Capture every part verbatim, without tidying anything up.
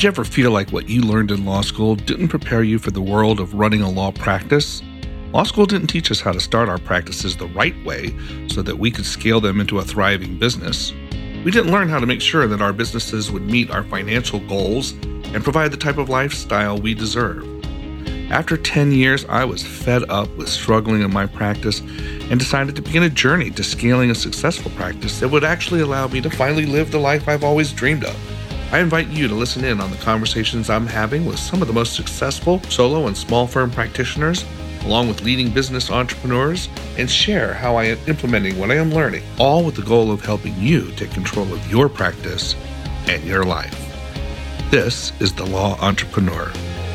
Did you ever feel like what you learned in law school didn't prepare you for the world of running a law practice? Law school didn't teach us how to start our practices the right way so that we could scale them into a thriving business. We didn't learn how to make sure that our businesses would meet our financial goals and provide the type of lifestyle we deserve. After ten years, I was fed up with struggling in my practice and decided to begin a journey to scaling a successful practice that would actually allow me to finally live the life I've always dreamed of. I invite you to listen in on the conversations I'm having with some of the most successful solo and small firm practitioners, along with leading business entrepreneurs, and share how I am implementing what I am learning, all with the goal of helping you take control of your practice and your life. This is The Law Entrepreneur.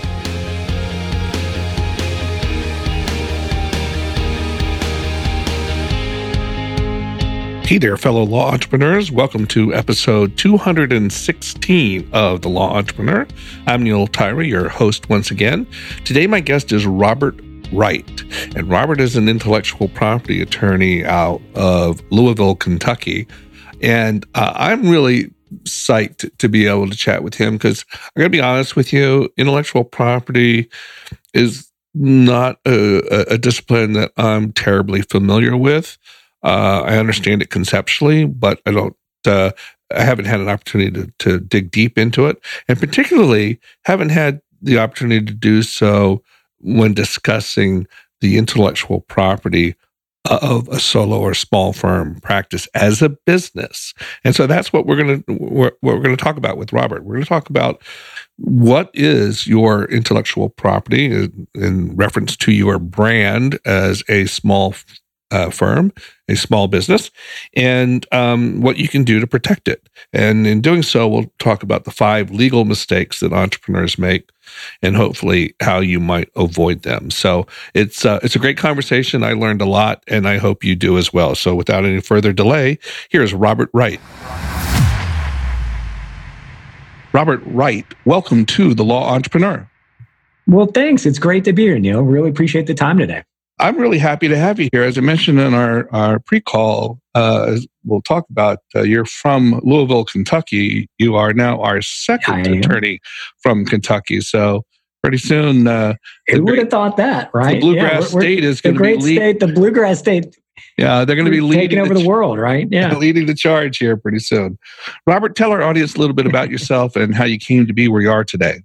Hey there, fellow law entrepreneurs. Welcome to episode two hundred sixteen of The Law Entrepreneur. I'm Neil Tyra, your host once again. Today, my guest is Robert Wright. And Robert is an intellectual property attorney out of Louisville, Kentucky. And uh, I'm really psyched to be able to chat with him because I'm going to be honest with you, intellectual property is not a, a discipline that I'm terribly familiar with. Uh, I understand it conceptually, but I don't. Uh, I haven't had an opportunity to, to dig deep into it, and particularly haven't had the opportunity to do so when discussing the intellectual property of a solo or small firm practice as a business. And so that's what we're going to what we're going to talk about with Robert. We're going to talk about what is your intellectual property in, in reference to your brand as a small Uh, firm, a small business, and um, what you can do to protect it. And in doing so, we'll talk about the five legal mistakes that entrepreneurs make and hopefully how you might avoid them. So it's uh, it's a great conversation. I learned a lot, and I hope you do as well. So without any further delay, here's Robert Wright. Robert Wright, welcome to The Law Entrepreneur. Well, thanks. It's great to be here, Neil. Really appreciate the time today. I'm really happy to have you here. As I mentioned in our, our pre-call, uh, we'll talk about uh, you're from Louisville, Kentucky. You are now our second attorney from Kentucky. So pretty soon, uh, who would have thought that, right? The Bluegrass yeah, we're, State is going to be the great state. The Bluegrass State. Yeah, they're going to be leading taking over the, the world, right? Yeah, leading the charge here pretty soon. Robert, tell our audience a little bit about yourself and how you came to be where you are today.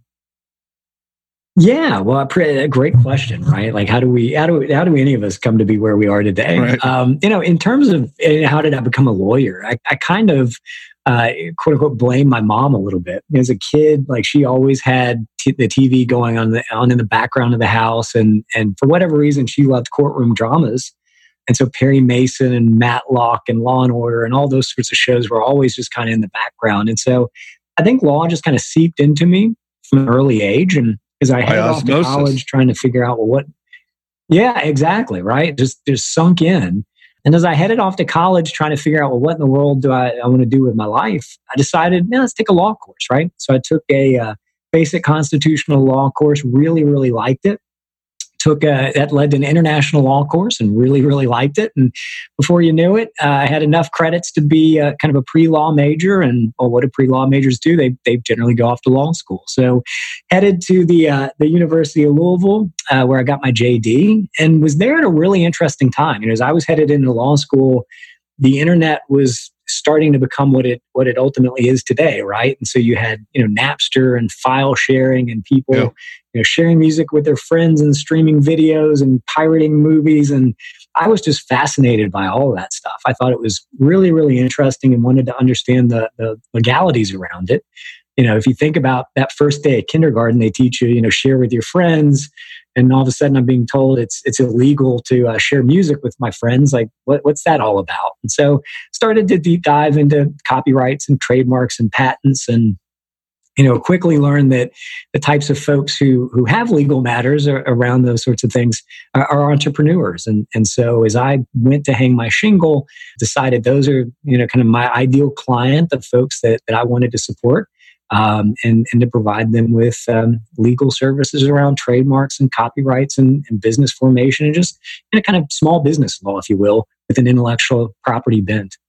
Yeah, well, a great question, right? Like, how do we, how do we, how do we, any of us come to be where we are today? Right. Um, you know, in terms of how did I become a lawyer? I, I kind of, uh, quote unquote, blame my mom a little bit. As a kid, like she always had t- the T V going on the on in the background of the house, and and for whatever reason, she loved courtroom dramas, and so Perry Mason and Matlock and Law and Order and all those sorts of shows were always just kind of in the background, and so I think law just kind of seeped into me from an early age, and because I headed off to college trying to figure out, well, what, yeah, exactly, right? Just just sunk in. And as I headed off to college trying to figure out, well, what in the world do I, I want to do with my life? I decided, yeah, let's take a law course, right? So I took a uh, basic constitutional law course, really, really liked it. Took a, that led to an international law course and really, really liked it. And before you knew it, uh, I had enough credits to be uh, kind of a pre-law major. And well, what do pre-law majors do? They they generally go off to law school. So headed to the uh, the University of Louisville, uh, where I got my J D, and was there at a really interesting time. You know, as I was headed into law school, the internet was starting to become what it what it ultimately is today, right? And so you had, you know, Napster and file sharing and people, yeah. you know, sharing music with their friends and streaming videos and pirating movies. And I was just fascinated by all of that stuff. I thought it was really, really interesting and wanted to understand the, the legalities around it. You know, if you think about that first day at kindergarten, they teach you, you know, share with your friends. And all of a sudden I'm being told it's it's illegal to uh, share music with my friends. Like, what, what's that all about? And so started to deep dive into copyrights and trademarks and patents, and, you know, quickly learned that the types of folks who who have legal matters are, around those sorts of things are, are entrepreneurs. And, and so as I went to hang my shingle, decided those are, you know, kind of my ideal client, the folks that, that I wanted to support. Um, and, and to provide them with um, legal services around trademarks and copyrights and, and business formation, and just in a kind of small business law, if you will, with an intellectual property bent.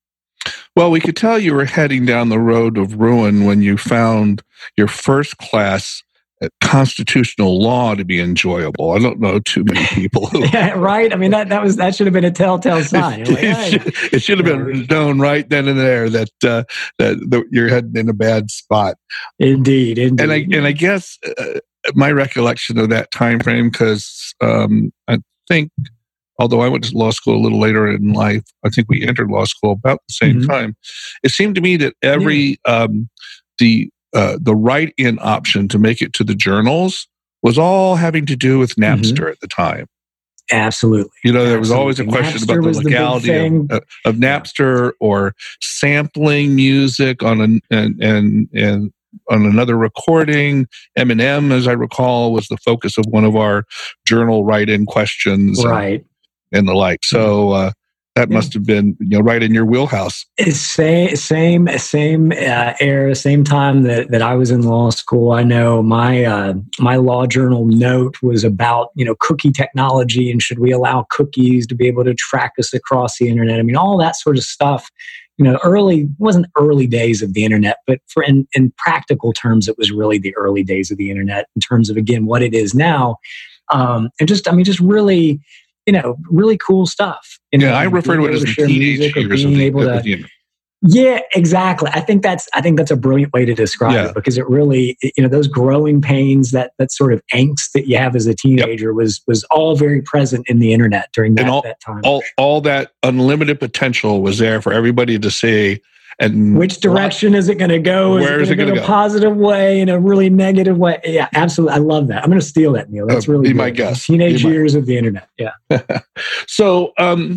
Well, we could tell you were heading down the road of ruin when you found your first class at constitutional law to be enjoyable. I don't know too many people who... Right? I mean, that, that was that should have been a telltale sign. It, like, it, hey, should, it should have been know, known right then and there that, uh, that that you're heading in a bad spot. Indeed, indeed. And I and I guess uh, my recollection of that time frame, because um, I think, although I went to law school a little later in life, I think we entered law school about the same mm-hmm. time. It seemed to me that every yeah. um, the uh, the write-in option to make it to the journals was all having to do with Napster mm-hmm. at the time. Absolutely. You know, there was Absolutely. always a question Napster about the legality of, of Napster yeah. or sampling music on an and and and on another recording. Eminem, as I recall, was the focus of one of our journal write-in questions. Right. And, and the like. So uh, that yeah. must have been, you know, right in your wheelhouse. It's same, same, same uh, era, same time that, that I was in law school. I know my uh, my law journal note was about, you know, cookie technology and should we allow cookies to be able to track us across the internet? I mean, all that sort of stuff. You know, early wasn't early days of the internet, but for in, in practical terms, it was really the early days of the internet in terms of, again, what it is now. Um, and just, I mean, just really, you know, really cool stuff. You know, yeah, I refer to it as the teenage years of the, able to, of the internet. Yeah, exactly. I think that's I think that's a brilliant way to describe yeah. it, because it really, you know, those growing pains, that that sort of angst that you have as a teenager yep. was was all very present in the internet during that, all, that time. All all that unlimited potential was there for everybody to see. And which direction what, is it going to go? Is where it is it going to go? A positive way, in a really negative way? Yeah, absolutely. I love that. I'm going to steal that, Neil. That's uh, really be good. my guest. Teenage be years my... of the internet. Yeah. So um,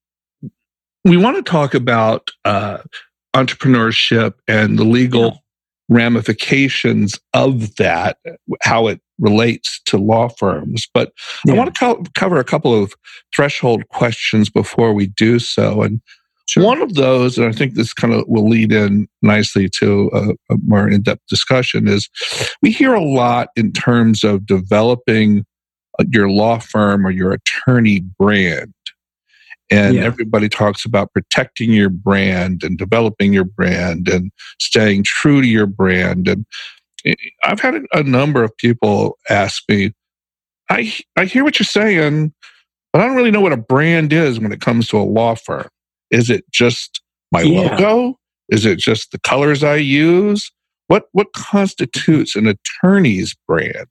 we want to talk about uh, entrepreneurship and the legal yeah. ramifications of that, how it relates to law firms. But yeah. I want to co- cover a couple of threshold questions before we do so. And sure. one of those, and I think this kind of will lead in nicely to a, a more in-depth discussion, is we hear a lot in terms of developing your law firm or your attorney brand. And yeah. everybody talks about protecting your brand and developing your brand and staying true to your brand. And I've had a number of people ask me, I I hear what you're saying, but I don't really know what a brand is when it comes to a law firm. Is it just my yeah. logo? Is it just the colors I use? What what constitutes an attorney's brand?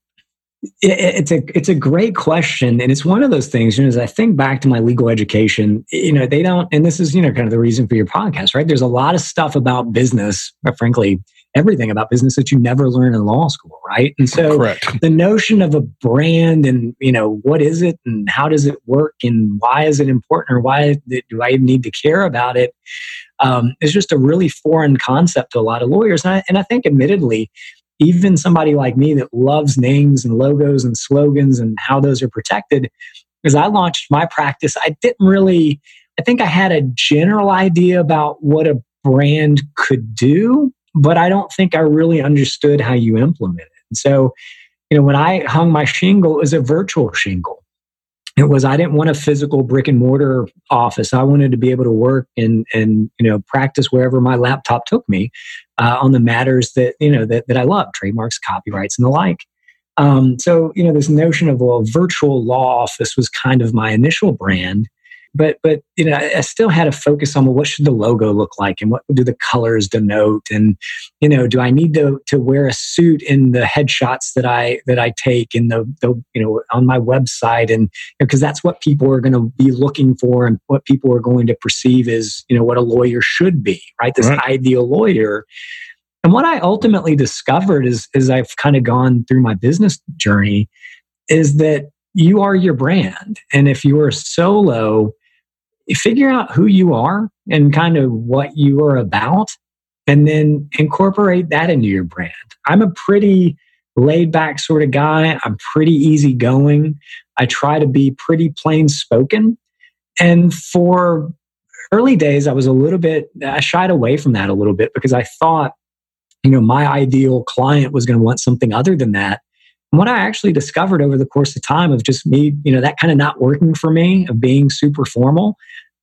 It's a it's a great question, and it's one of those things. You know, as I think back to my legal education, you know, they don't, and this is, you know, kind of the reason for your podcast, right? There's a lot of stuff about business, or frankly, everything about business that you never learn in law school, right? And so, Correct. The notion of a brand, and you know, what is it, and how does it work, and why is it important, or why do I even need to care about it? Um, is just a really foreign concept to a lot of lawyers, and I, and I think, admittedly, even somebody like me that loves names and logos and slogans and how those are protected, as I launched my practice, I didn't really, I think I had a general idea about what a brand could do, but I don't think I really understood how you implement it. And so, you know, when I hung my shingle, it was a virtual shingle. It was, I didn't want a physical brick and mortar office. I wanted to be able to work and, and you know, practice wherever my laptop took me uh, on the matters that, you know, that, that I love, trademarks, copyrights, and the like. Um, so, you know, this notion of well, a virtual law office was kind of my initial brand. But, but you know, I still had to focus on, well, what should the logo look like, and what do the colors denote, and you know, do I need to to wear a suit in the headshots that I that I take in the, the you know on my website, and because you know, that's what people are going to be looking for, and what people are going to perceive as you know what a lawyer should be, right? This right. ideal lawyer. And what I ultimately discovered is, as I've kind of gone through my business journey, is that you are your brand, and if you are solo, figure out who you are and kind of what you are about, and then incorporate that into your brand. I'm a pretty laid back sort of guy. I'm pretty easygoing. I try to be pretty plain spoken. And for early days, I was a little bit, I shied away from that a little bit because I thought, you know, my ideal client was going to want something other than that. And what I actually discovered over the course of time of just me, you know, that kind of not working for me, of being super formal,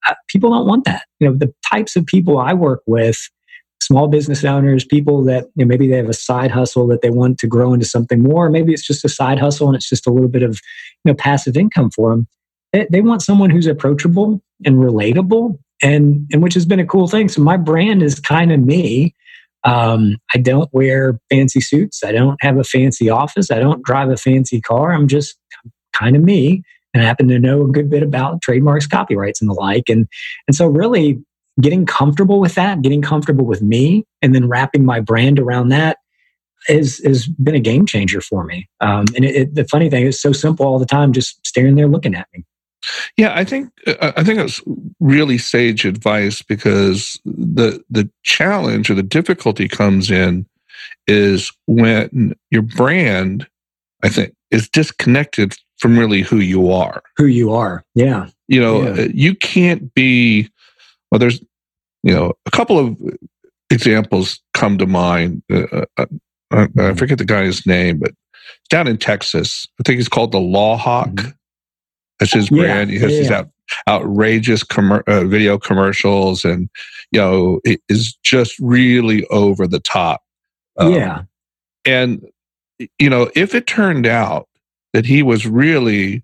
uh, people don't want that. You know, the types of people I work with, small business owners, people that, you know, maybe they have a side hustle that they want to grow into something more. Maybe it's just a side hustle and it's just a little bit of, you know, passive income for them. They, they want someone who's approachable and relatable, and and which has been a cool thing. So my brand is kind of me. Um, I don't wear fancy suits. I don't have a fancy office. I don't drive a fancy car. I'm just kind of me, and I happen to know a good bit about trademarks, copyrights, and the like. And and so really getting comfortable with that, getting comfortable with me, and then wrapping my brand around that is has been a game changer for me. Um, and it, it, the funny thing is, so simple all the time, just staring there looking at me. Yeah, I think I think that's really sage advice, because the the challenge or the difficulty comes in is when your brand, I think, is disconnected from really who you are. Who you are, yeah. You know, yeah. you can't be. Well, there's, you know, a couple of examples come to mind. Uh, uh, I, I forget the guy's name, but it's down in Texas. I think he's called the Law Hawk. Mm-hmm. That's his brand. Yeah, he has yeah, these out, outrageous com- uh, video commercials, and you know, it is just really over the top. Um, yeah, and you know, if it turned out that he was really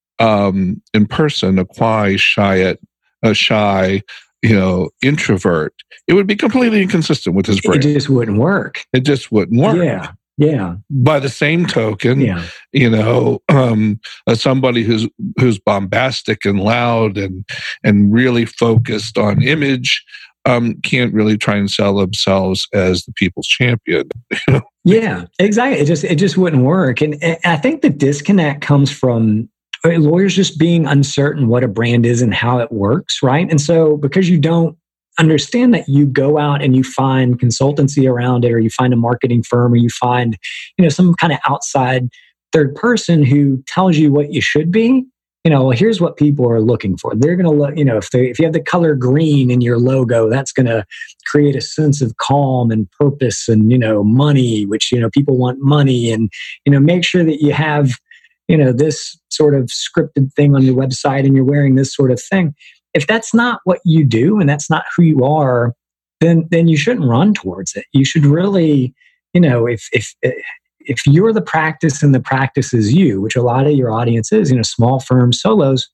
um, in person a quiet, shy, a shy, you know, introvert, it would be completely inconsistent with his brand. It just wouldn't work. It just wouldn't work. Yeah. Yeah. By the same token, yeah. you know, um, uh, somebody who's who's bombastic and loud and and really focused on image um, can't really try and sell themselves as the people's champion. You know? Yeah, exactly. It just it just wouldn't work, and, and I think the disconnect comes from lawyers just being uncertain what a brand is and how it works, right? And so because you don't understand that, you go out and you find consultancy around it, or you find a marketing firm, or you find, you know, some kind of outside third person who tells you what you should be. You know, well, here's what people are looking for. They're going to look, you know, if they, if you have the color green in your logo, that's going to create a sense of calm and purpose and, you know, money, which, you know, people want money, and, you know, make sure that you have, you know, this sort of scripted thing on your website and you're wearing this sort of thing. If that's not what you do and that's not who you are, then then you shouldn't run towards it. You should really, you know, if if if you're the practice and the practice is you, which a lot of your audience is, you know, small firms, solos,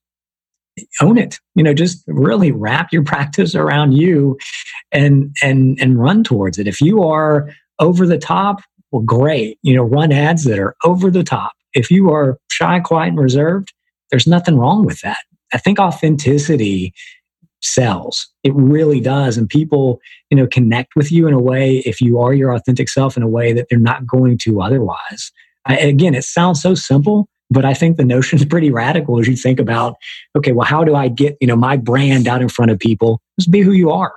own it. You know, just really wrap your practice around you and and and run towards it. If you are over the top, well, great. You know, run ads that are over the top. If you are shy, quiet, and reserved, there's nothing wrong with that. I think authenticity sells. It really does. And people, you know, connect with you in a way, if you are your authentic self, in a way that they're not going to otherwise. I, again, it sounds so simple, but I think the notion is pretty radical as you think about, okay, well, how do I get, you know, my brand out in front of people? Just be who you are.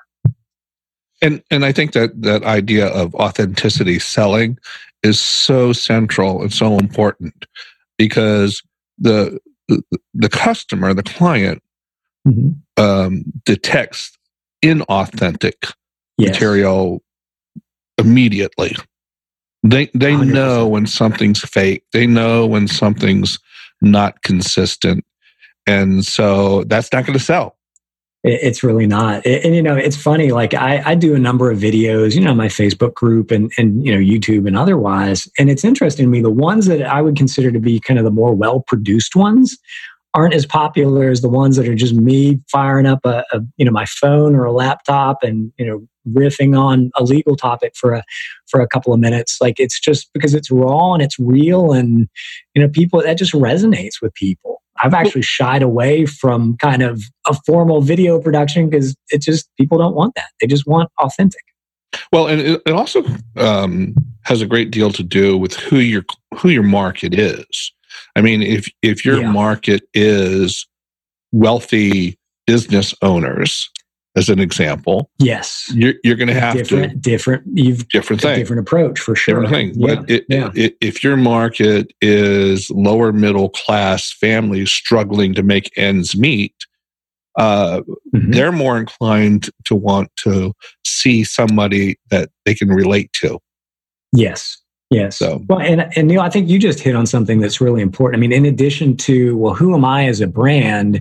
And and I think that that idea of authenticity selling is so central and so important, because the the, the customer, the client, mm-hmm. um, detects inauthentic yes. material immediately. They they one hundred percent know when something's fake. They know when something's not consistent, and so that's not going to sell. It's really not. And, and, you know, it's funny, like I, I do a number of videos, you know, my Facebook group and, and, you know, YouTube and otherwise. And it's interesting to me, the ones that I would consider to be kind of the more well-produced ones aren't as popular as the ones that are just me firing up a, a you know, my phone or a laptop and, you know, riffing on a legal topic for a, for a couple of minutes. Like, it's just because it's raw and it's real, and, you know, people, that just resonates with people. I've actually shied away from kind of a formal video production because it just, people don't want that. They just want authentic. Well, and it, it also um, has a great deal to do with who your who your market is. I mean, if if your yeah. market is wealthy business owners, as an example, yes, you're you're going to have different, to different, you've different thing, different approach for sure. Different thing, yeah. but it, yeah. it, if your market is lower middle class families struggling to make ends meet, uh, mm-hmm. they're more inclined to want to see somebody that they can relate to. Yes. Yes. So, well, and, and Neil, I think you just hit on something that's really important. I mean, in addition to, well, who am I as a brand?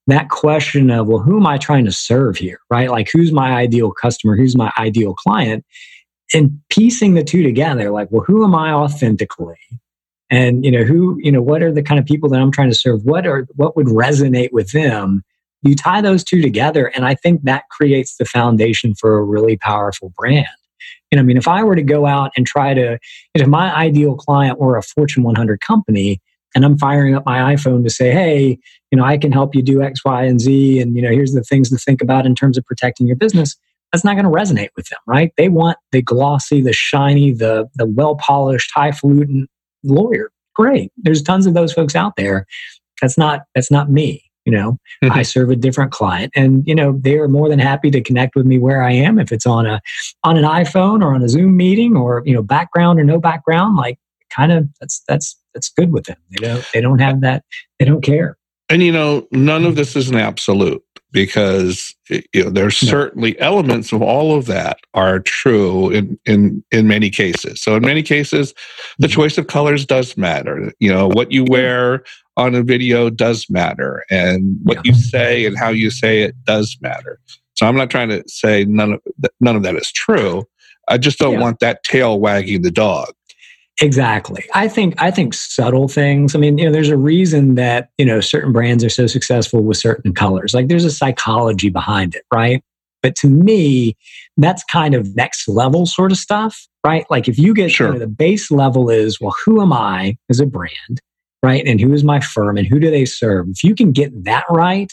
that question of, well, who am I trying to serve here, right? Like, who's my ideal customer? Who's my ideal client? And piecing the two together, like, well, who am I authentically? And, you know, who, you know, what are the kind of people that I'm trying to serve? What are, what would resonate with them? You tie those two together, and I think that creates the foundation for a really powerful brand. You know, I mean, if I were to go out and try to, if my ideal client were a Fortune one hundred company, and I'm firing up my iPhone to say, hey, you know, I can help you do X, Y, and Z, and, you know, here's the things to think about in terms of protecting your business, that's not going to resonate with them, right? They want the glossy, the shiny, the the well-polished, highfalutin lawyer. Great. There's tons of those folks out there. That's not that's not me. You know, mm-hmm. I serve a different client, and, you know, they are more than happy to connect with me where I am. If it's on a on an iPhone or on a Zoom meeting, or, you know, background or no background, like, kind of that's that's that's good with them. They don't they don't have that. They don't care. And, you know, none of this is an absolute, because, you know, there's no. certainly elements of all of that are true in, in, in many cases. So in many cases, the mm-hmm. choice of colors does matter. You know, what you wear on a video does matter, and what yeah. you say and how you say it does matter. So I'm not trying to say none of th- none of that is true. I just don't yeah. want that tail wagging the dog. Exactly. I think I think subtle things. I mean, you know, there's a reason that, you know, certain brands are so successful with certain colors. Like, there's a psychology behind it, right? But to me, that's kind of next level sort of stuff, right? Like, if you get sure. you know, the base level is, well, who am I as a brand, right? And who is my firm, and who do they serve? If you can get that right,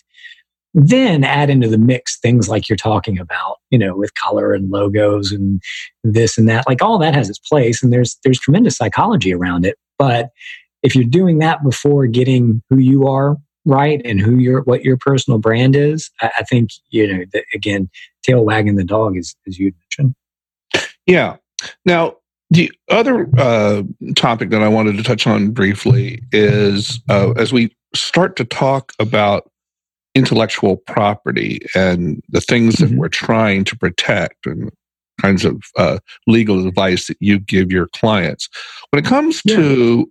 then add into the mix things like you're talking about, you know, with color and logos and this and that. Like, all that has its place, and there's there's tremendous psychology around it. But if you're doing that before getting who you are right and who your what your personal brand is, I, I think, you know, the, again, tail wagging the dog, is as you mentioned. Yeah. Now, the other uh, topic that I wanted to touch on briefly is uh, as we start to talk about intellectual property and the things that mm-hmm. we're trying to protect, and kinds of uh, legal advice that you give your clients. When it comes yeah. to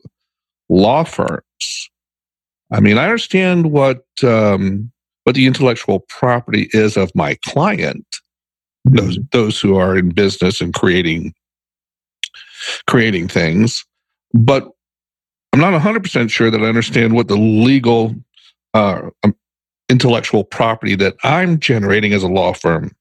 law firms, I mean, I understand what um, what the intellectual property is of my client, mm-hmm. those those who are in business and creating creating things, but I'm not one hundred percent sure that I understand what the legal uh, um, intellectual property that I'm generating as a law firm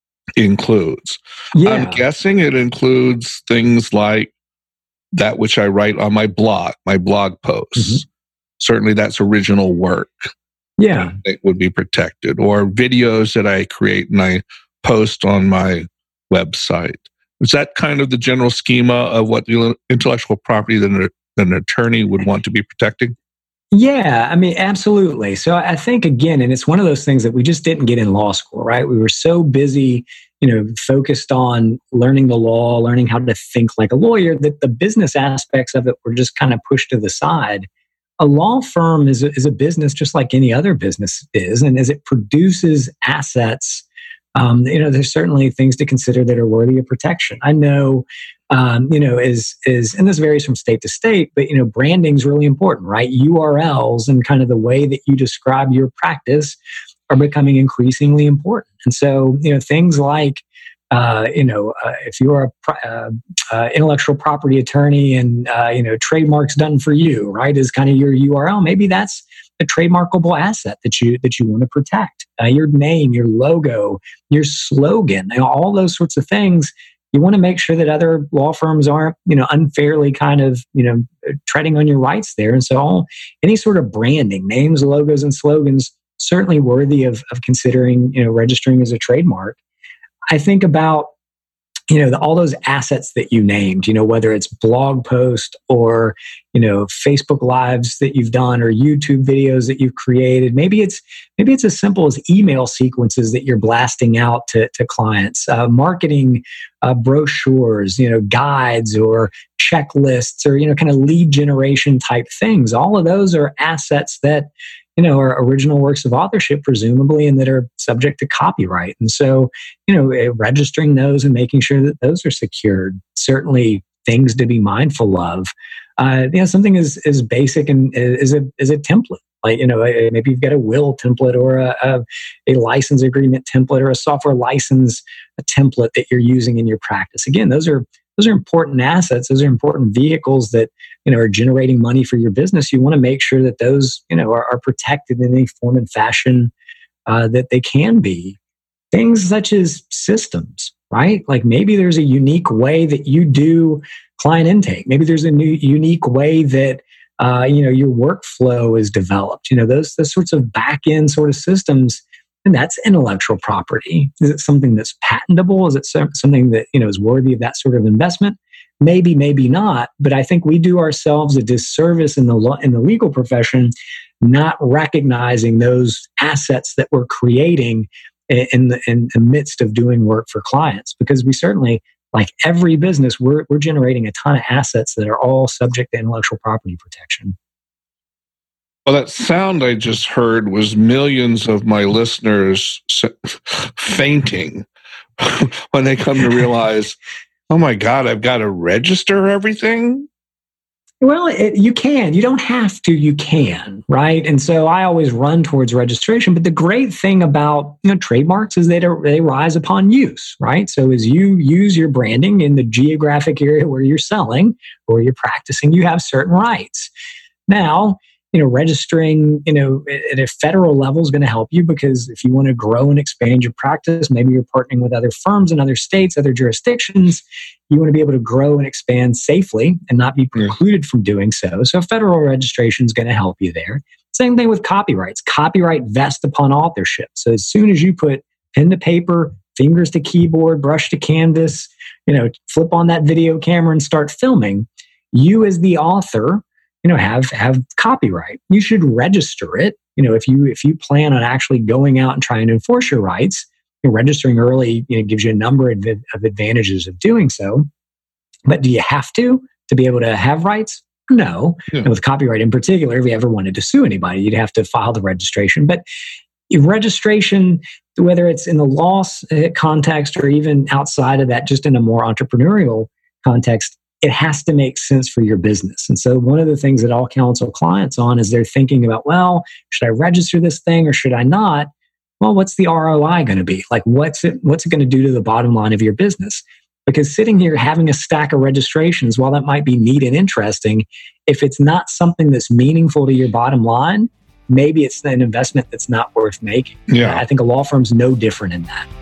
includes. Yeah. I'm guessing it includes things like that which I write on my blog, my blog posts. Mm-hmm. Certainly that's original work. Yeah. It would be protected. Or videos that I create and I post on my website. Is that kind of the general schema of what the intellectual property that an, an attorney would want to be protecting? Yeah, I mean, absolutely. So I think, again, and it's one of those things that we just didn't get in law school, right? We were so busy, you know, focused on learning the law, learning how to think like a lawyer, that the business aspects of it were just kind of pushed to the side. A law firm is a, is a business just like any other business is. And as it produces assets, um, you know, there's certainly things to consider that are worthy of protection. I know, um, you know, is, is, and this varies from state to state, but, you know, branding is really important, right? U R Ls and kind of the way that you describe your practice are becoming increasingly important. And so, you know, things like, uh, you know, uh, if you're a uh, uh, intellectual property attorney and, uh, you know, trademarks done for you, right, is kind of your U R L. Maybe that's a trademarkable asset that you that you want to protect. Uh, your name, your logo, your slogan, you know, all those sorts of things. You want to make sure that other law firms aren't, you know, unfairly kind of, you know, treading on your rights there. And so all, any sort of branding, names, logos, and slogans, certainly worthy of, of considering, you know, registering as a trademark. I think about, you know, the, all those assets that you named, you know, whether it's blog post or, you know, Facebook lives that you've done or YouTube videos that you've created. Maybe it's maybe it's as simple as email sequences that you're blasting out to, to clients, uh, marketing uh, brochures, you know, guides or checklists or, you know, kind of lead generation type things. All of those are assets that, you know, are original works of authorship, presumably, and that are subject to copyright. And so, you know, registering those and making sure that those are secured, certainly things to be mindful of. Uh, you know, something as, as basic and as a, as a template, Like, you know, maybe you've got a will template or a, a, a license agreement template or a software license a template that you're using in your practice. Again, those are those are important assets. Those are important vehicles that, you know, are generating money for your business. You want to make sure that those, you know, are, are protected in any form and fashion uh, that they can be. Things such as systems, right? Like maybe there's a unique way that you do client intake. Maybe there's a new unique way that uh, you know your workflow is developed. You know, those those sorts of back end sort of systems, and that's intellectual property. Is it something that's patentable? Is it something that, you know, is worthy of that sort of investment? Maybe, maybe not. But I think we do ourselves a disservice in the law, in the legal profession, not recognizing those assets that we're creating in the, in the midst of doing work for clients, because we certainly, like every business, we're, we're generating a ton of assets that are all subject to intellectual property protection. Well, that sound I just heard was millions of my listeners fainting when they come to realize, oh my God, I've got to register everything? Well, it, you can. You don't have to. You can, right? And so I always run towards registration. But the great thing about, you know, trademarks is that they rise upon use, right? So as you use your branding in the geographic area where you're selling or you're practicing, you have certain rights. Now, you know, registering, you know, at a federal level is going to help you, because if you want to grow and expand your practice, maybe you're partnering with other firms in other states, other jurisdictions, you want to be able to grow and expand safely and not be precluded from doing so. So federal registration is going to help you there. Same thing with copyrights. Copyright vests upon authorship. So as soon as you put pen to paper, fingers to keyboard, brush to canvas, you know, flip on that video camera and start filming, you as the author, you know, have have copyright. You should register it. You know, if you if you plan on actually going out and trying to enforce your rights, you know, registering early, you know, gives you a number of, of advantages of doing so. But do you have to to be able to have rights? No. Yeah. And with copyright in particular, if you ever wanted to sue anybody, you'd have to file the registration. But registration, whether it's in the law context or even outside of that, just in a more entrepreneurial context, it has to make sense for your business. And so one of the things that I'll counsel clients on is they're thinking about, well, should I register this thing or should I not? Well, what's the R O I going to be? Like, what's it, what's it going to do to the bottom line of your business? Because sitting here having a stack of registrations, while that might be neat and interesting, if it's not something that's meaningful to your bottom line, maybe it's an investment that's not worth making. Yeah. I think a law firm's no different in that.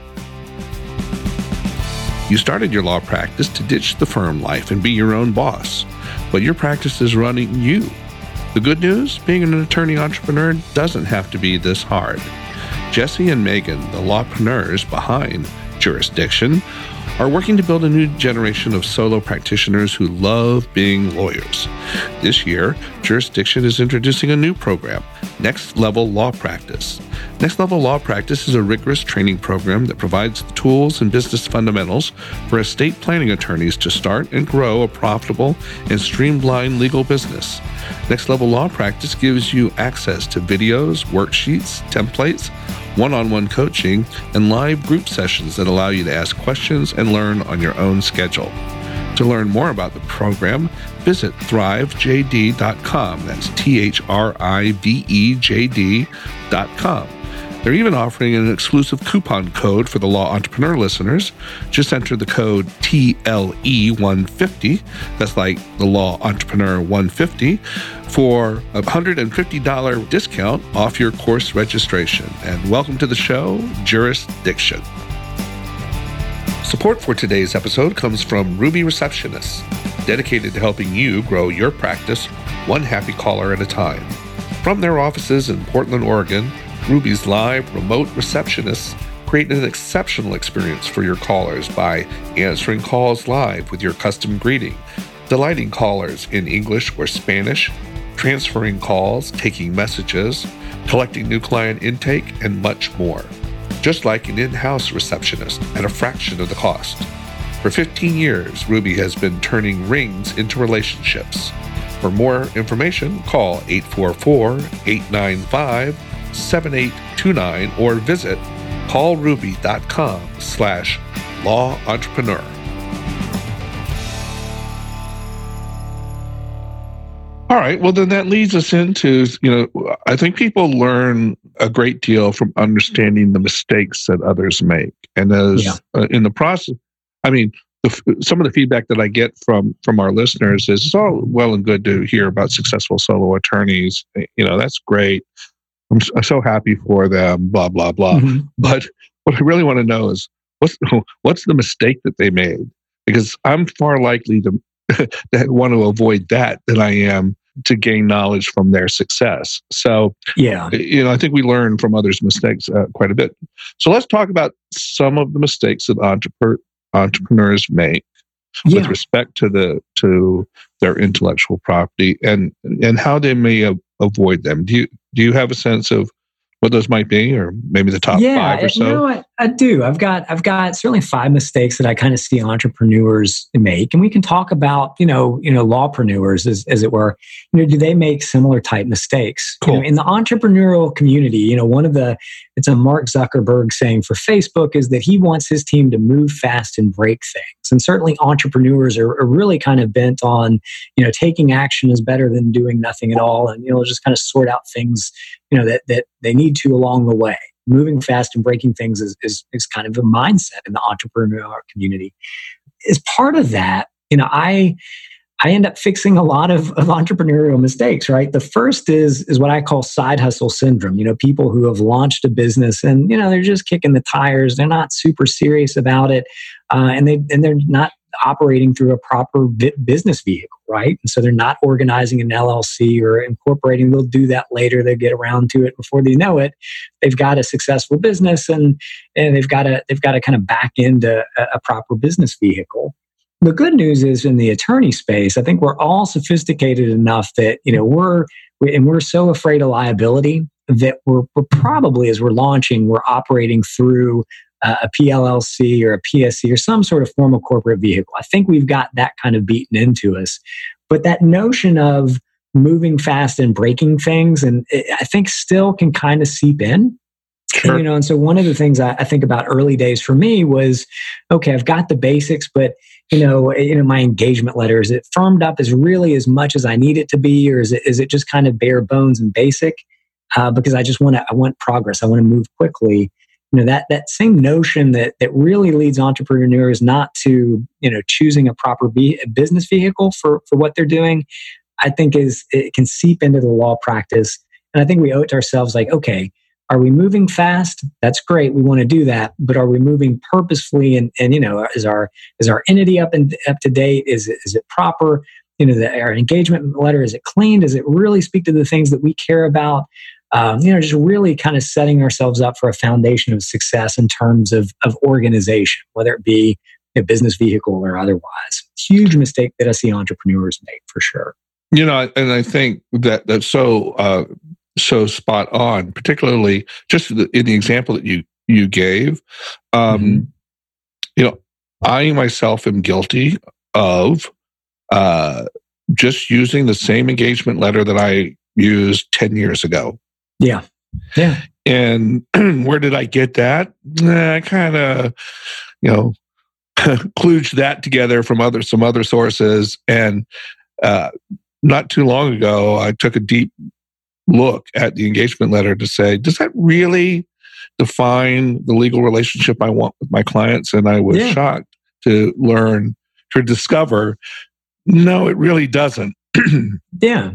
You started your law practice to ditch the firm life and be your own boss, but your practice is running you. The good news, being an attorney entrepreneur doesn't have to be this hard. Jesse and Megan, the lawpreneurs behind Jurisdiction, are working to build a new generation of solo practitioners who love being lawyers. This year, Jurisdiction is introducing a new program, Next Level Law Practice. Next Level Law Practice is a rigorous training program that provides the tools and business fundamentals for estate planning attorneys to start and grow a profitable and streamlined legal business. Next Level Law Practice gives you access to videos, worksheets, templates, one-on-one coaching, and live group sessions that allow you to ask questions and learn on your own schedule. To learn more about the program, visit thrive j d dot com. That's T H R I V E J D dot com. They're even offering an exclusive coupon code for the Law Entrepreneur listeners. Just enter the code T L E one fifty, that's like the Law Entrepreneur one fifty, for a one hundred fifty dollars discount off your course registration. And welcome to the show, Jurisdiction. Support for today's episode comes from Ruby Receptionists, dedicated to helping you grow your practice one happy caller at a time. From their offices in Portland, Oregon, Ruby's live remote receptionists create an exceptional experience for your callers by answering calls live with your custom greeting, delighting callers in English or Spanish, transferring calls, taking messages, collecting new client intake, and much more. Just like an in-house receptionist at a fraction of the cost. For fifteen years, Ruby has been turning rings into relationships. For more information, call eight four four, eight nine five, seven eight two nine or visit callruby.com slash law entrepreneur. All right. Well, then that leads us into, you know, I think people learn a great deal from understanding the mistakes that others make. And as Yeah. uh, in the process, I mean, the, some of the feedback that I get from from our listeners is it's all well and good to hear about successful solo attorneys. You know, that's great. I'm, I'm so happy for them, blah, blah, blah. Mm-hmm. But what I really want to know is what's, what's the mistake that they made? Because I'm far likely to, to want to avoid that than I am to gain knowledge from their success. So, yeah, you know, I think we learn from others' mistakes uh, quite a bit. So let's talk about some of the mistakes that entrepreneur, entrepreneurs make yeah. with respect to the to their intellectual property and and how they may a, avoid them. Do you do you have a sense of what those might be, or maybe the top yeah, five or so? You know, I, I do. I've got I've got certainly five mistakes that I kind of see entrepreneurs make, and we can talk about you know you know lawpreneurs as as it were. You know, do they make similar type mistakes? Cool. You know, in the entrepreneurial community, you know, one of the it's a Mark Zuckerberg saying for Facebook is that he wants his team to move fast and break things, and certainly entrepreneurs are, are really kind of bent on you know taking action is better than doing nothing at all, and you know just kind of sort out things you know that that they need to along the way. Moving fast and breaking things is, is, is kind of a mindset in the entrepreneurial community. As part of that, you know, I I end up fixing a lot of, of entrepreneurial mistakes, right? The first is is what I call side hustle syndrome. You know, people who have launched a business and, you know, they're just kicking the tires. They're not super serious about it. Uh, and they and they're not operating through a proper vi- business vehicle, right? And so they're not organizing an L L C or incorporating. They'll do that later. They get around to it before they know it. They've got a successful business, and and they've got to they've got to kind of back into a, a proper business vehicle. The good news is in the attorney space, I think we're all sophisticated enough that you know we're we, and we're so afraid of liability that we're, we're probably as we're launching, we're operating through Uh, a P L L C or a P S C or some sort of formal corporate vehicle. I think we've got that kind of beaten into us. But that notion of moving fast and breaking things, and it, I think still can kind of seep in. Sure. And, you know, and so one of the things I, I think about early days for me was, okay, I've got the basics, but you know, you know, my engagement letter, is it firmed up as really as much as I need it to be, or is it is it just kind of bare bones and basic? Uh, because I just want to, I want progress. I want to move quickly. You know, that that same notion that that really leads entrepreneurs not to, you know, choosing a proper be, a business vehicle for for what they're doing, I think is it can seep into the law practice. And I think we owe it to ourselves, like, okay, are we moving fast? That's great. We want to do that, but are we moving purposefully? And and you know, is our is our entity up and up to date? Is it is it proper? You know, the, our engagement letter, is it clean? Does it really speak to the things that we care about? Um, you know, just really kind of setting ourselves up for a foundation of success in terms of, of organization, whether it be a business vehicle or otherwise. Huge mistake that I see entrepreneurs make, for sure. You know, and I think that that's so uh, so spot on, particularly just in the example that you you gave. Um, mm-hmm. You know, I myself am guilty of uh, just using the same engagement letter that I used ten years ago. Yeah. Yeah. And where did I get that? I kind of, you know, kludged that together from other some other sources. And uh, not too long ago, I took a deep look at the engagement letter to say, does that really define the legal relationship I want with my clients? And I was yeah. shocked to learn, to discover, no, it really doesn't. Yeah.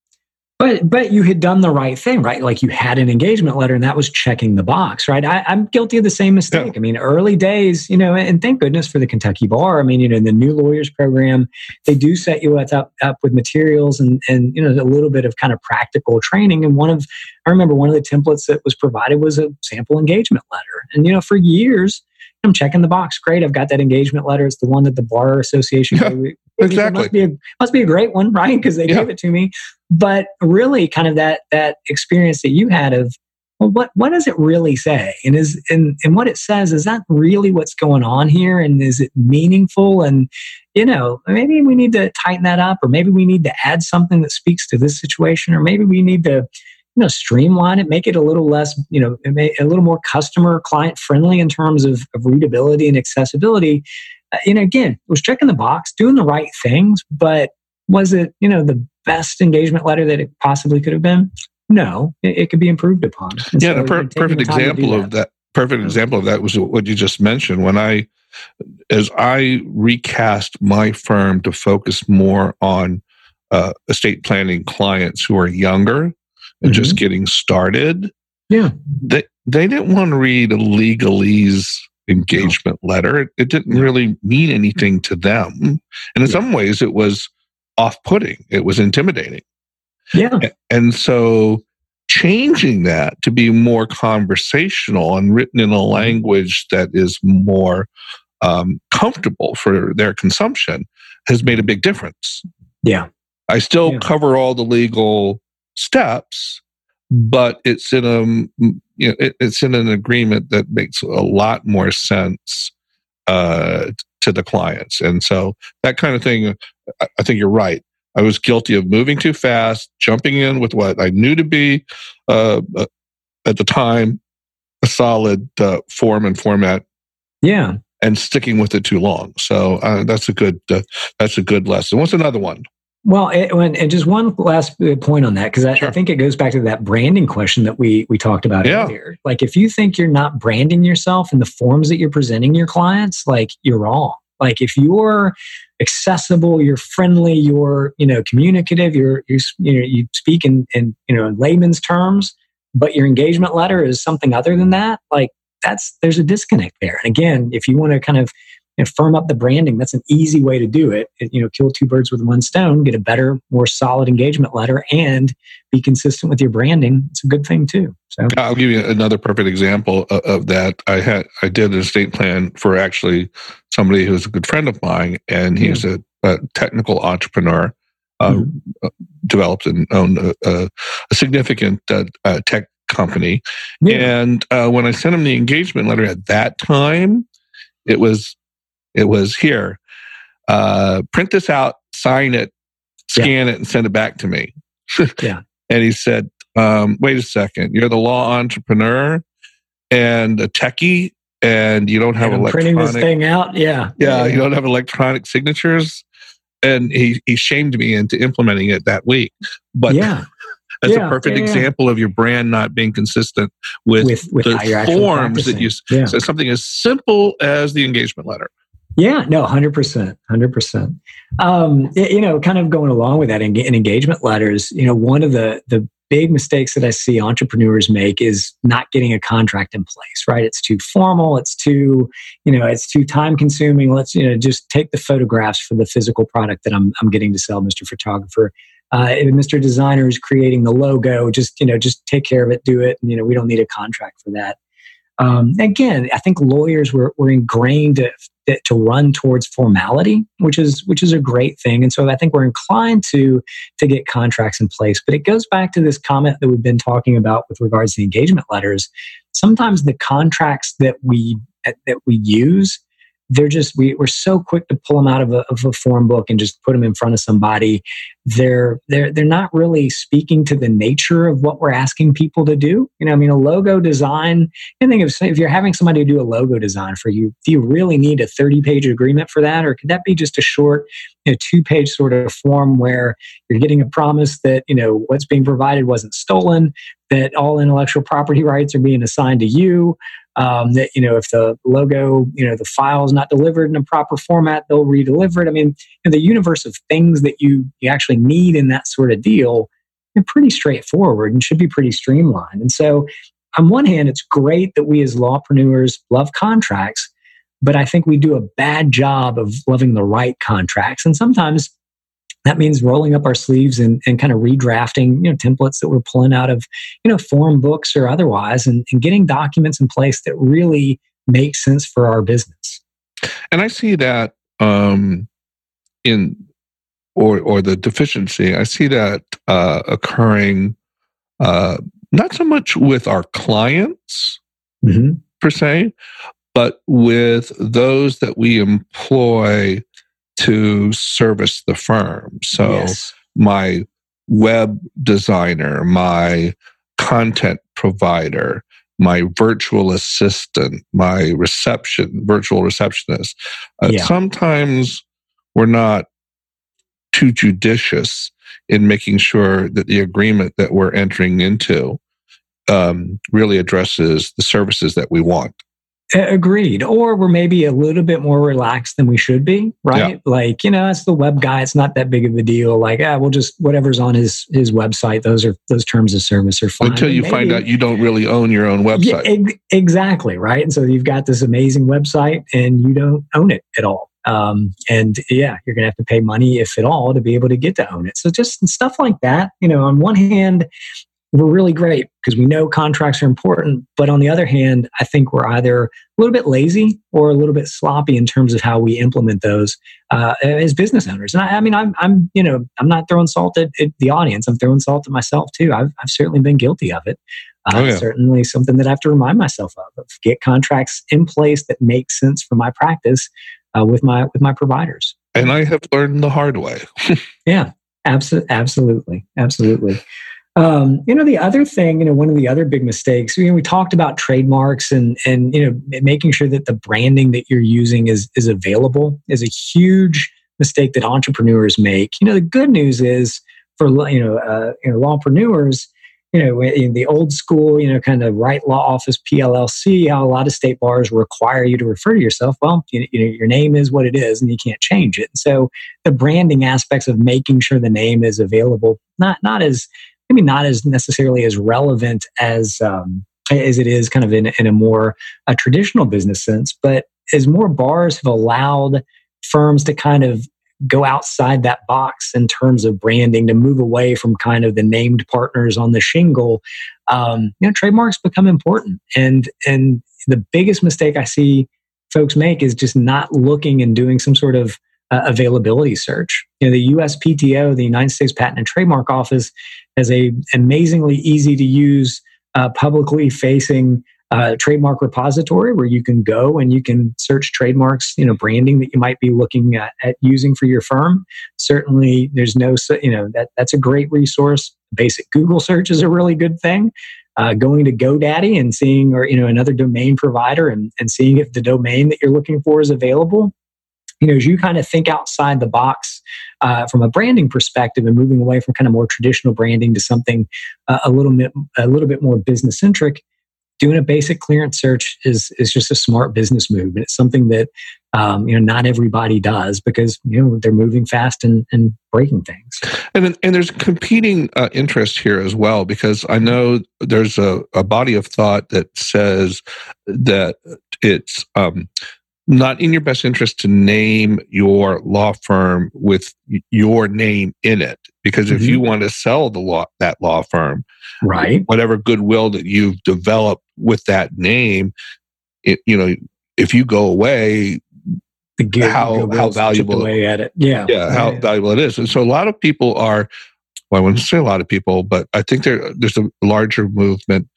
But but you had done the right thing, right? Like you had an engagement letter and that was checking the box, right? I, I'm guilty of the same mistake. Yeah. I mean, early days, you know, and thank goodness for the Kentucky Bar. I mean, you know, in the new lawyers program, they do set you up, up with materials and, and, you know, a little bit of kind of practical training. And one of, I remember one of the templates that was provided was a sample engagement letter. And, you know, for years, I'm checking the box. Great. I've got that engagement letter. It's the one that the Bar Association yeah, gave. Exactly. It must be a, must be a great one, right? Because they yeah. gave it to me. But really kind of that that experience that you had of, well, what what does it really say? And is and, and what it says, is that really what's going on here? And is it meaningful? And, you know, maybe we need to tighten that up, or maybe we need to add something that speaks to this situation, or maybe we need to, you know, streamline it, make it a little less, you know, a little more customer client friendly in terms of, of readability and accessibility. Uh, you know, again, it was checking the box, doing the right things, but was it, you know, the best engagement letter that it possibly could have been? No, it, it could be improved upon. And yeah, so, a per- perfect example of that. Perfect example of that was what you just mentioned. When I, as I recast my firm to focus more on uh, estate planning clients who are younger and mm-hmm. just getting started, yeah, they they didn't want to read a legalese engagement no. letter. It, it didn't no. really mean anything to them, and in yeah. some ways, it was off-putting. It was intimidating. Yeah, and so. Changing that to be more conversational and written in a language that is more um, comfortable for their consumption has made a big difference. Yeah. I still yeah. cover all the legal steps, but it's in a you know it, it's in an agreement that makes a lot more sense uh, to the clients, and so that kind of thing. I, I think you're right. I was guilty of moving too fast, jumping in with what I knew to be, uh, uh, at the time, a solid uh, form and format. Yeah, and sticking with it too long. So uh, that's a good uh, that's a good lesson. What's another one? Well, it, and just one last point on that, because I, sure. I think it goes back to that branding question that we we talked about yeah. earlier. Like, if you think you're not branding yourself in the forms that you're presenting your clients, like, you're wrong. Like, if you're accessible, you're friendly, you're, you know, communicative, you're, you you know, you speak in, in, you know, in layman's terms, but your engagement letter is something other than that, like, that's, there's a disconnect there. And again, if you want to kind of, you know, firm up the branding, that's an easy way to do it. it. You know, kill two birds with one stone, get a better, more solid engagement letter, and be consistent with your branding. It's a good thing too. So I'll give you another perfect example of, of that. I had I did an estate plan for actually somebody who's a good friend of mine, and he's yeah. a, a technical entrepreneur, uh, mm-hmm. developed and owned a, a, a significant uh, uh, tech company. Yeah. And uh, when I sent him the engagement letter at that time, it was it was here. Uh, print this out, sign it, scan yeah. it, and send it back to me. yeah. And he said, um, wait a second, you're the law entrepreneur and a techie, and you don't have and I'm electronic... printing this thing out? Yeah. yeah. Yeah, you don't have electronic signatures. And he, he shamed me into implementing it that week. But yeah. that's yeah, a perfect yeah, yeah. example of your brand not being consistent with, with, with the forms that you... Yeah. So something as simple as the engagement letter. Yeah, no, one hundred percent, one hundred percent. Um, you know, kind of going along with that in, in engagement letters, you know, one of the the big mistakes that I see entrepreneurs make is not getting a contract in place, right? It's too formal. It's too, you know, it's too time consuming. Let's, you know, just take the photographs for the physical product that I'm I'm getting to sell, Mister Photographer. Uh, Mister Designer is creating the logo. Just, you know, just take care of it, do it. And, you know, we don't need a contract for that. Um, again, I think lawyers were, were ingrained to, to run towards formality, which is which is a great thing. And so I think we're inclined to to get contracts in place. But it goes back to this comment that we've been talking about with regards to engagement letters. Sometimes the contracts that we that we use, they're just we, we're so quick to pull them out of a, of a form book and just put them in front of somebody. They're they're they're not really speaking to the nature of what we're asking people to do. You know, I mean, a logo design. I think if if you're having somebody do a logo design for you, do you really need a thirty-page agreement for that, or could that be just a short, you know, two-page sort of form where you're getting a promise that, you know, what's being provided wasn't stolen, that all intellectual property rights are being assigned to you. Um, that, you know, if the logo, you know, the file is not delivered in a proper format, they'll redeliver it. I mean, you know, the universe of things that you, you actually need in that sort of deal are pretty straightforward and should be pretty streamlined. And so on one hand, it's great that we as lawpreneurs love contracts, but I think we do a bad job of loving the right contracts. And sometimes that means rolling up our sleeves and, and kind of redrafting, you know, templates that we're pulling out of, you know, form books or otherwise, and, and getting documents in place that really make sense for our business. And I see that um, in, or or the deficiency, I see that uh, occurring uh, not so much with our clients mm-hmm. per se, but with those that we employ to service the firm. So yes. my web designer, my content provider, my virtual assistant, my reception, virtual receptionist. Uh, yeah. Sometimes we're not too judicious in making sure that the agreement that we're entering into um, really addresses the services that we want. Agreed. Or we're maybe a little bit more relaxed than we should be, right? Yeah. Like, you know, it's the web guy. It's not that big of a deal. Like, ah, we'll just, whatever's on his his website, those are those terms of service are fine. Until you maybe, find out you don't really own your own website. Yeah, exactly, right? And so you've got this amazing website and you don't own it at all. Um, and yeah, you're going to have to pay money, if at all, to be able to get to own it. So just stuff like that, you know, on one hand, we're really great because we know contracts are important. But on the other hand, I think we're either a little bit lazy or a little bit sloppy in terms of how we implement those uh, as business owners. And I, I mean, I'm, I'm, you know, I'm not throwing salt at, at the audience. I'm throwing salt at myself too. I've, I've certainly been guilty of it. Uh, oh, yeah. Certainly something that I have to remind myself of, of get contracts in place that make sense for my practice uh, with my with my providers. And I have learned the hard way. Yeah, abso- absolutely, absolutely. Um, you know, the other thing, you know, one of the other big mistakes, you know, we talked about trademarks and, and, you know, making sure that the branding that you're using is, is available is a huge mistake that entrepreneurs make. You know, the good news is for, you know, uh, you know, lawpreneurs, you know, in the old school, you know, kind of right law office, P L L C, how a lot of state bars require you to refer to yourself. Well, you know, your name is what it is and you can't change it. So the branding aspects of making sure the name is available, not, not as, maybe not as necessarily as relevant as um, as it is kind of in, in a more a traditional business sense. But as more bars have allowed firms to kind of go outside that box in terms of branding, to move away from kind of the named partners on the shingle, um, you know, trademarks become important. And and the biggest mistake I see folks make is just not looking and doing some sort of Uh, availability search. You know, the U S P T O, the United States Patent and Trademark Office, has a amazingly easy to use, uh, publicly facing uh, trademark repository where you can go and you can search trademarks, you know, branding that you might be looking at, at using for your firm. Certainly, there's no, you know, that that's a great resource. Basic Google search is a really good thing. Uh, going to GoDaddy and seeing, or you know, another domain provider and, and seeing if the domain that you're looking for is available. You know, as you kind of think outside the box uh, from a branding perspective and moving away from kind of more traditional branding to something uh, a little bit a little bit more business centric, doing a basic clearance search is is just a smart business move, and it's something that um, you know not everybody does because you know they're moving fast and, and breaking things. And then, and there's competing uh, interest here as well, because I know there's a, a body of thought that says that it's um, not in your best interest to name your law firm with your name in it, because mm-hmm. if you want to sell the law that law firm, right, whatever goodwill that you've developed with that name, it, you know, if you go away, the good, how how valuable away at it, yeah, yeah, how yeah. valuable it is. And so a lot of people are. Well, I wouldn't say a lot of people, but I think there there's a larger movement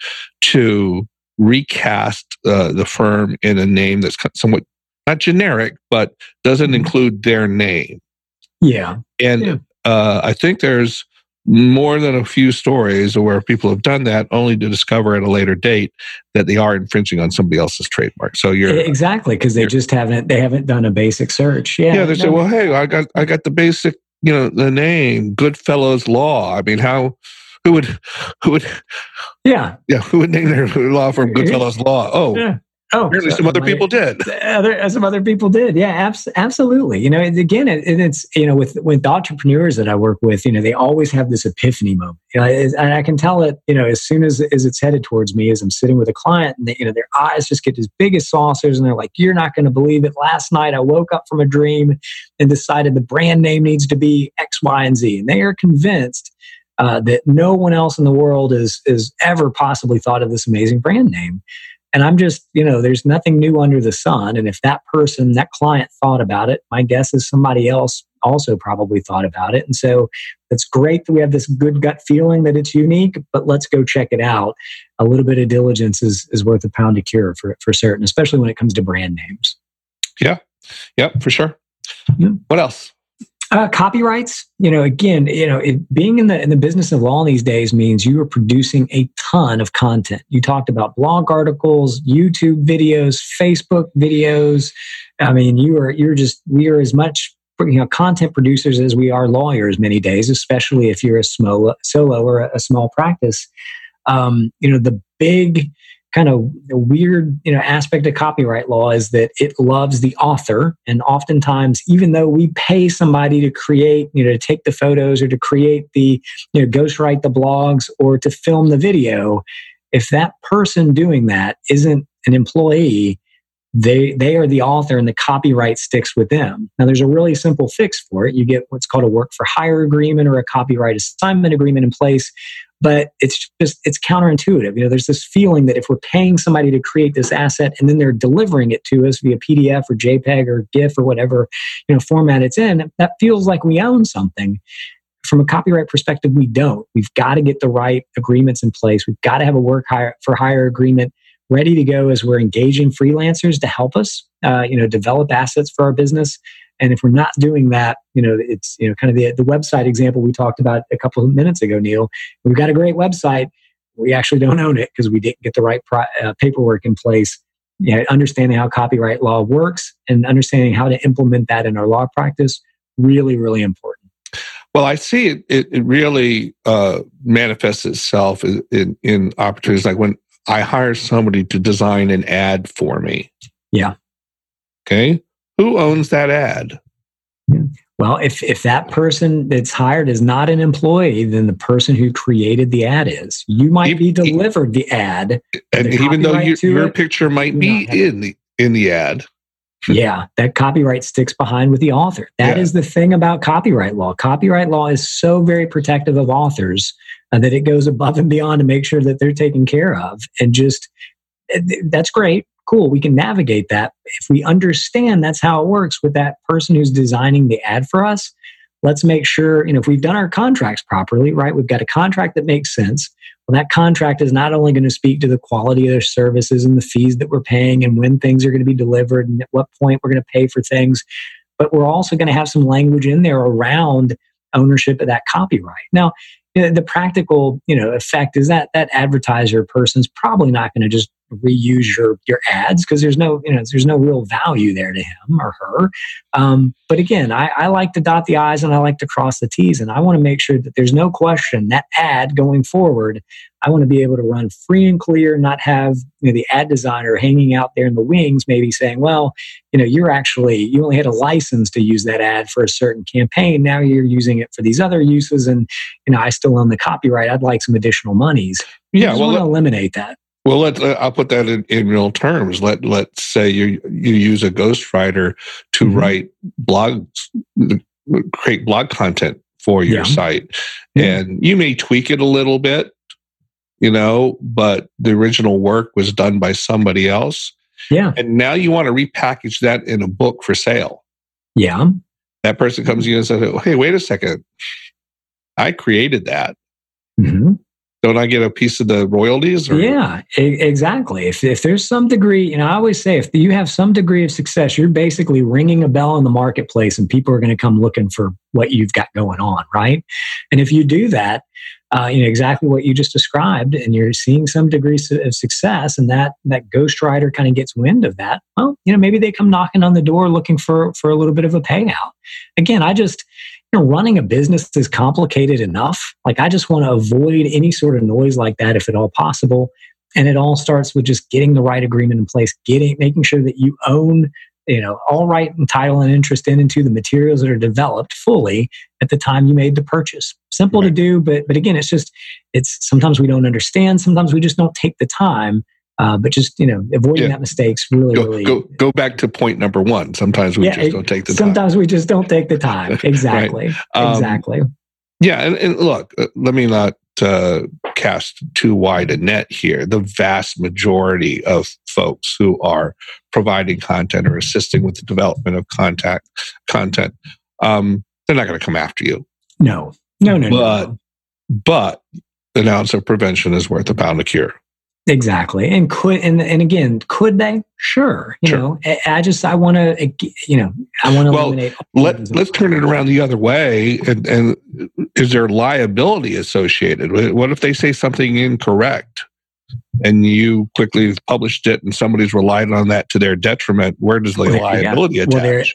to recast uh, the firm in a name that's somewhat not generic, but doesn't include their name. Yeah. And yeah. Uh, I think there's more than a few stories where people have done that only to discover at a later date that they are infringing on somebody else's trademark. So you're exactly because they just haven't they haven't done a basic search. Yeah. Yeah. They no. say, well, hey, I got I got the basic, you know, the name Goodfellows Law. I mean, how who would who would yeah yeah who would name their law firm Goodfellows Law? Oh. Yeah. Oh, apparently so some other my, people did. Other, some other people did. Yeah, abs- absolutely. You know, again, it, it's, you know, with, with entrepreneurs that I work with, you know, they always have this epiphany moment. You know, and I can tell it, you know, as soon as, as it's headed towards me, as I'm sitting with a client and they, you know, their eyes just get as big as saucers and they're like, you're not going to believe it. Last night I woke up from a dream and decided the brand name needs to be X, Y, and Z. And they are convinced uh, that no one else in the world is, is ever possibly thought of this amazing brand name. And I'm just, you know, there's nothing new under the sun. And if that person, that client thought about it, my guess is somebody else also probably thought about it. And so it's great that we have this good gut feeling that it's unique, but let's go check it out. A little bit of diligence is, is worth a pound of cure for, for certain, especially when it comes to brand names. Yeah. Yeah, for sure. Yeah. What else? Uh, copyrights, you know, again, you know, it, being in the in the business of law these days means you are producing a ton of content. You talked about blog articles, YouTube videos, Facebook videos. I mean, you are you're just we are as much you know, content producers as we are lawyers many days, especially if you're a small, solo or a, a small practice, um, you know, the big kind of weird, you know, aspect of copyright law is that it loves the author. And oftentimes, even though we pay somebody to create, you know, to take the photos or to create the, you know, ghostwrite the blogs or to film the video, if that person doing that isn't an employee, they they are the author and the copyright sticks with them. Now, there's a really simple fix for it. You get what's called a work for hire agreement or a copyright assignment agreement in place. But it's just, it's counterintuitive. You know, there's this feeling that if we're paying somebody to create this asset and then they're delivering it to us via P D F or JPEG or GIF or whatever, you know, format it's in, that feels like we own something. From a copyright perspective, we don't. We've got to get the right agreements in place. We've got to have a work hire for hire agreement ready to go as we're engaging freelancers to help us, uh, you know, develop assets for our business. And if we're not doing that, you know, it's, you know, kind of the, the website example we talked about a couple of minutes ago, Neil. We've got a great website. We actually don't own it because we didn't get the right pro- uh, paperwork in place. You know, understanding how copyright law works and understanding how to implement that in our law practice, really, really important. Well, I see it, it, it really uh, manifests itself in, in, in opportunities like when I hire somebody to design an ad for me. Yeah. Okay. Who owns that ad? Well, if if that person that's hired is not an employee, then the person who created the ad is. You might be delivered the ad, and the even though you, your it, picture might be in the in the ad. Yeah, that copyright sticks behind with the author. That yeah. is the thing about copyright law. Copyright law is so very protective of authors uh, that it goes above and beyond to make sure that they're taken care of. And just that's great. Cool, we can navigate that. If we understand that's how it works with that person who's designing the ad for us, let's make sure, you know, if we've done our contracts properly, right, we've got a contract that makes sense. Well, that contract is not only going to speak to the quality of their services and the fees that we're paying and when things are going to be delivered and at what point we're going to pay for things, but we're also going to have some language in there around ownership of that copyright. Now, the practical, you know, effect is that that advertiser person's probably not going to just reuse your your ads because there's no, you know, there's no real value there to him or her. Um, but again, I, I like to dot the I's and I like to cross the T's, and I want to make sure that there's no question that ad going forward, I want to be able to run free and clear, not have, you know, the ad designer hanging out there in the wings, maybe saying, well, you know, you're actually, you only had a license to use that ad for a certain campaign. Now you're using it for these other uses, and, you know, I still own the copyright. I'd like some additional monies. Yeah, well, want to eliminate that. Well, let, uh, I'll put that in, in real terms. Let let's say you you use a ghostwriter to mm-hmm. write blogs, create blog content for your yeah. site, mm-hmm. and you may tweak it a little bit, you know, but the original work was done by somebody else. Yeah, and now you want to repackage that in a book for sale. Yeah, that person comes to you and says, "Hey, wait a second, I created that." Mm-hmm. Don't I get a piece of the royalties? Or? Yeah, e- exactly. If if there's some degree, you know, I always say if you have some degree of success, you're basically ringing a bell in the marketplace and people are going to come looking for what you've got going on, right? And if you do that, uh, you know, exactly what you just described, and you're seeing some degree of success, and that that ghostwriter kind of gets wind of that, well, you know, maybe they come knocking on the door looking for for a little bit of a payout. Again, I just... You know, running a business is complicated enough. Like, I just want to avoid any sort of noise like that if at all possible. And it all starts with just getting the right agreement in place, getting, making sure that you own, you know, all right and title and interest in into the materials that are developed fully at the time you made the purchase. Simple right. to do, but but again, it's just, it's sometimes we don't understand. Sometimes we just don't take the time. Uh, but just, you know, avoiding yeah. that mistakes really, go, really... Go, go back to point number one. Sometimes we yeah, just don't take the sometimes time. Sometimes we just don't take the time. Exactly. right. um, exactly. Yeah, and, and look, uh, let me not uh, cast too wide a net here. The vast majority of folks who are providing content or assisting with the development of contact, content, um, they're not going to come after you. No. No, no, but, no. But an ounce of prevention is worth a pound of cure. Exactly. And could, and, and again, could they? Sure. You sure. know, I, I just, I want to, you know, I want to well, eliminate. Let, let's turn it around the other way. And, and is there liability associated with it? What if they say something incorrect and you quickly published it and somebody's relied on that to their detriment? Where does the well, liability yeah. attach? Well, there,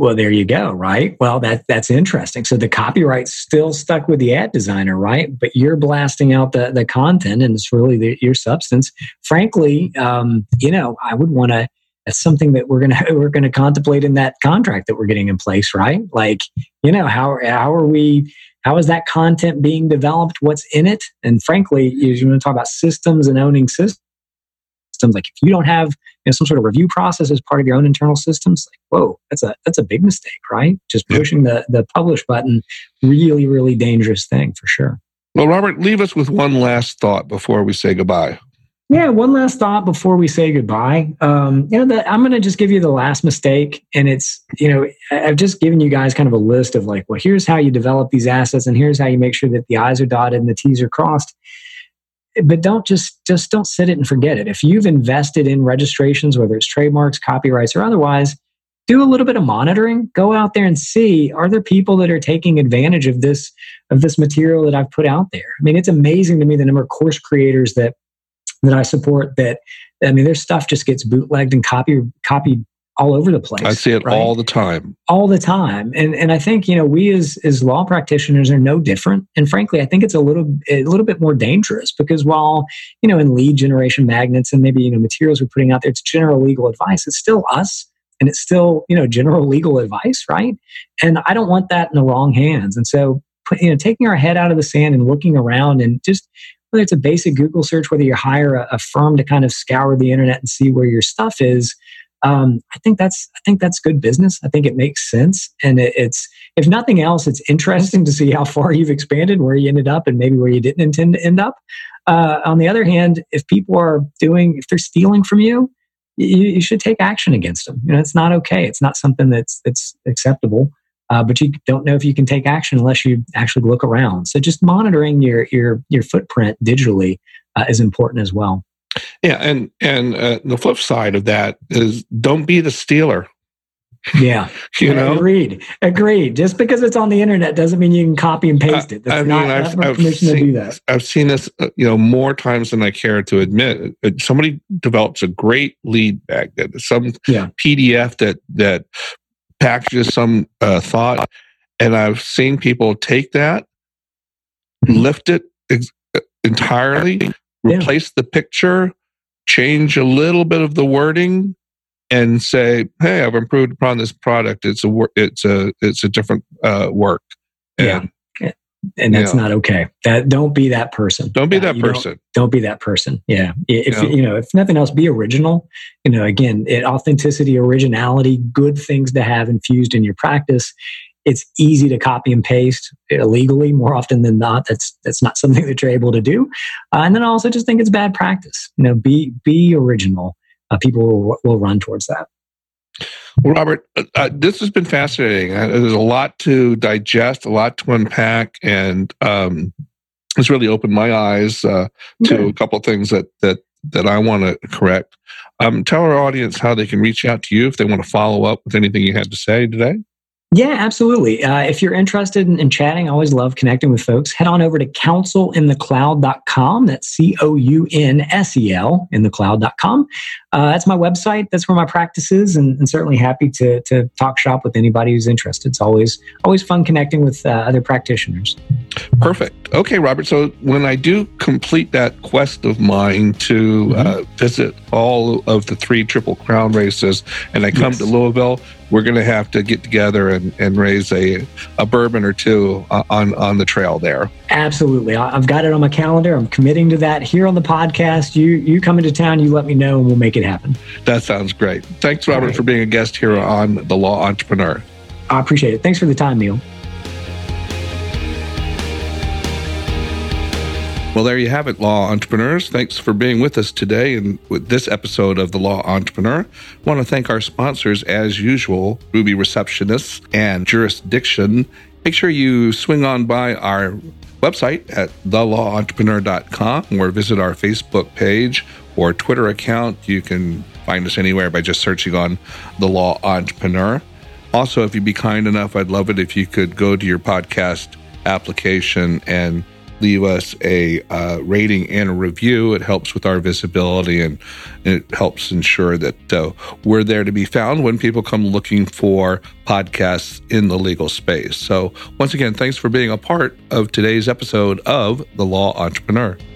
Well, there you go, right? Well, that that's interesting. So the copyright's still stuck with the ad designer, right? But you're blasting out the, the content, and it's really the, your substance. Frankly, um, you know, I would want to. That's something that we're gonna we're gonna contemplate in that contract that we're getting in place, right? Like, you know, how how are we? How is that content being developed? What's in it? And frankly, you want to talk about systems and owning systems. Like, if you don't have, you know, some sort of review process as part of your own internal systems, like, whoa, that's a that's a big mistake, right? Just pushing the the publish button, really, really dangerous thing for sure. Well, Robert, leave us with one last thought before we say goodbye. Yeah, one last thought before we say goodbye. Um, you know, the, I'm going to just give you the last mistake, and it's, you know, I've just given you guys kind of a list of like, well, here's how you develop these assets, and here's how you make sure that the I's are dotted and the T's are crossed. But don't just just don't sit it and forget it. If you've invested in registrations, whether it's trademarks, copyrights, or otherwise, do a little bit of monitoring. Go out there and see, are there people that are taking advantage of this of this material that I've put out there? I mean, it's amazing to me the number of course creators that that I support. That I mean, their stuff just gets bootlegged and copied copied all over the place. I see it right? all the time. All the time. And and I think, you know, we as as law practitioners are no different. And frankly, I think it's a little a little bit more dangerous because while, you know, in lead generation magnets and maybe, you know, materials we're putting out there, it's general legal advice. It's still us, and it's still, you know, general legal advice, right? And I don't want that in the wrong hands. And so, you know, taking our head out of the sand and looking around, and just whether it's a basic Google search, whether you hire a, a firm to kind of scour the internet and see where your stuff is, Um, I think that's I think that's good business. I think it makes sense, and it, it's if nothing else, it's interesting to see how far you've expanded, where you ended up, and maybe where you didn't intend to end up. Uh, on the other hand, if people are doing, if they're stealing from you, you, you should take action against them. You know, it's not okay. It's not something that's that's acceptable. Uh, but you don't know if you can take action unless you actually look around. So just monitoring your your your footprint digitally uh, is important as well. Yeah, and and uh, the flip side of that is don't be the stealer. Yeah, you know, agreed, agreed. Just because it's on the internet doesn't mean you can copy and paste it. That's I mean, not, I've, not I've permission seen, to do that. I've seen this, uh, you know, more times than I care to admit. Somebody develops a great lead magnet, some yeah. P D F that that packages some uh, thought, and I've seen people take that, lift it ex- entirely. Replace yeah. the picture, change a little bit of the wording, and say, "Hey, I've improved upon this product. It's a it's a it's a different uh, work." And, yeah, and that's know, not okay. That don't be that person. Don't be uh, that person. Don't, don't be that person. Yeah. If yeah. you know, if nothing else, be original. You know, again, it, authenticity, originality, good things to have infused in your practice. It's easy to copy and paste illegally more often than not. That's that's not something that you're able to do. Uh, and then I also just think it's bad practice. You know, be be original. Uh, people will, will run towards that. Well, Robert, uh, this has been fascinating. Uh, there's a lot to digest, a lot to unpack, and um, it's really opened my eyes uh, to okay. a couple of things that that that I want to correct. Um, tell our audience how they can reach out to you if they want to follow up with anything you had to say today. Yeah, absolutely. Uh, if you're interested in, in chatting, I always love connecting with folks. Head on over to counsel in the cloud dot com. That's C O U N S E L in the cloud dot com. Uh, that's my website. That's where my practice is, and, and certainly happy to to talk shop with anybody who's interested. It's always always fun connecting with uh, other practitioners. Perfect. Okay, Robert. So when I do complete that quest of mine to mm-hmm. uh, visit all of the three Triple Crown races, and I come yes. to Louisville, we're going to have to get together and, and raise a, a bourbon or two on, on the trail there. Absolutely. I've got it on my calendar. I'm committing to that here on the podcast. You you come into town, you let me know, and we'll make it happen. That sounds great. Thanks, Robert, right. for being a guest here on The Law Entrepreneur. I appreciate it. Thanks for the time, Neil. Well, there you have it, Law Entrepreneurs. Thanks for being with us today and with this episode of The Law Entrepreneur. I want to thank our sponsors, as usual, Ruby Receptionists and Jurisdiction. Make sure you swing on by our website at the law entrepreneur dot com or visit our Facebook page or Twitter account. You can find us anywhere by just searching on The Law Entrepreneur. Also, if you'd be kind enough, I'd love it if you could go to your podcast application and leave us a uh, rating and a review. It helps with our visibility, and it helps ensure that uh, we're there to be found when people come looking for podcasts in the legal space. So once again, thanks for being a part of today's episode of The Law Entrepreneur.